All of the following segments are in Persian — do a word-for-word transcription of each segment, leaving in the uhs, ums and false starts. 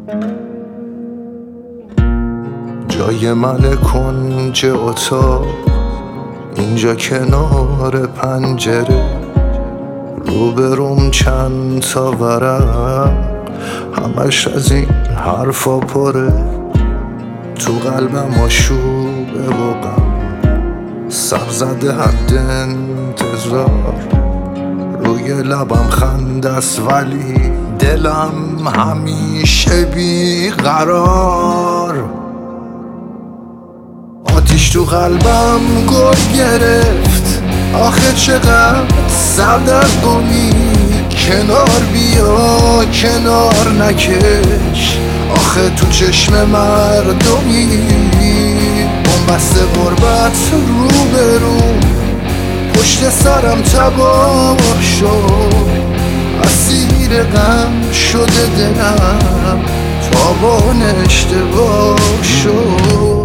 جای من کنج اتاق، اینجا کنار پنجره، روبروم چند تا ورق، همش از این حرفا پره. تو قلبم آشوبه و غم، سر زده حد انتظار، روی لبم خنده است ولی دلم همیشه بی قرار. آتیش تو قلبم گل گرفت، آخه چقدر سردرگمی. کنار بیا کنار نکش، آخه تو چشم مردمی. بنبست غربت رو به رو، پشت سرم تباه شد. اسیر غم شده دلم، تابان اشتباه شد.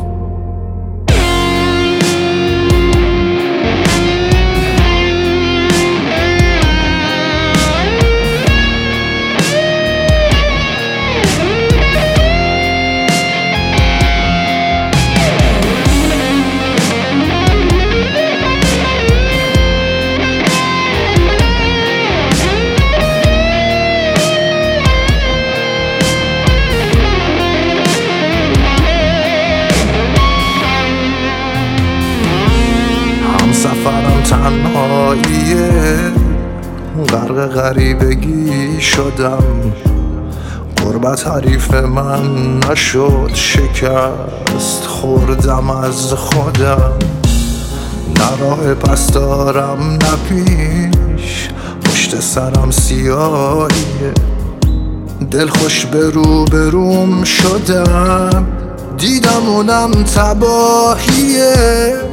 سفرم تنهاییه، غرق غریبگی شدم. غربت حریف من نشد، شکست خوردم از خودم. نه راه پس دارم نه پیش، پشت سرم سیاهیه. دل خوش به رو به روم شدم، دیدم اونم تباهیه.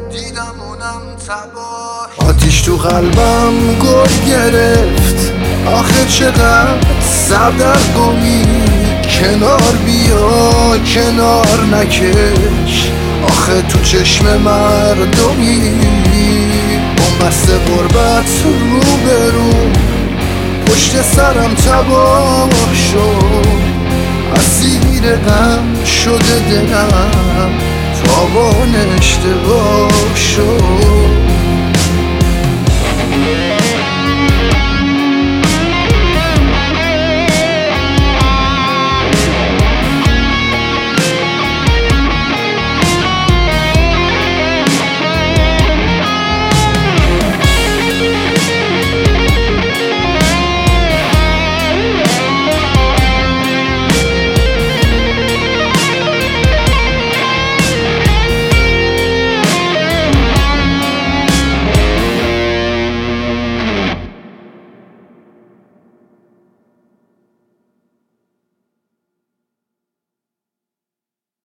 آتیش تو قلبم گل گرفت، آخه چقدر سردرگمی. کنار بیا کنار نکش، آخه تو چشم مردمی. بنبست غربت رو به رو، پشت سرم تباه شد. اسیر غم شده دلم، تابان اشتباه شد.